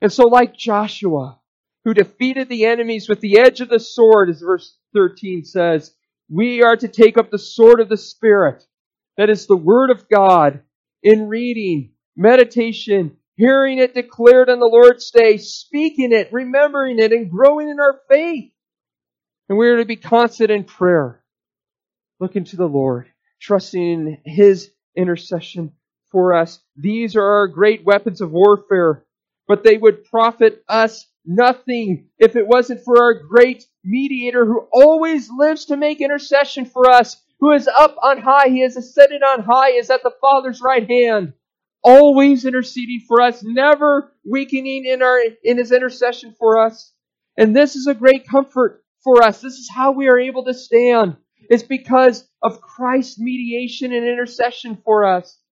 And so like Joshua, who defeated the enemies with the edge of the sword, as verse 13 says, we are to take up the sword of the Spirit. That is the Word of God, in reading, meditation, hearing it declared on the Lord's Day, speaking it, remembering it, and growing in our faith. And we are to be constant in prayer, looking to the Lord, trusting in His intercession for us. These are our great weapons of warfare, but they would profit us nothing if it wasn't for our great mediator who always lives to make intercession for us, who is up on high. He is ascended on high, is at the Father's right hand, always interceding for us, never weakening in His intercession for us. And this is a great comfort for us. This is how we are able to stand. It's because of Christ's mediation and intercession for us.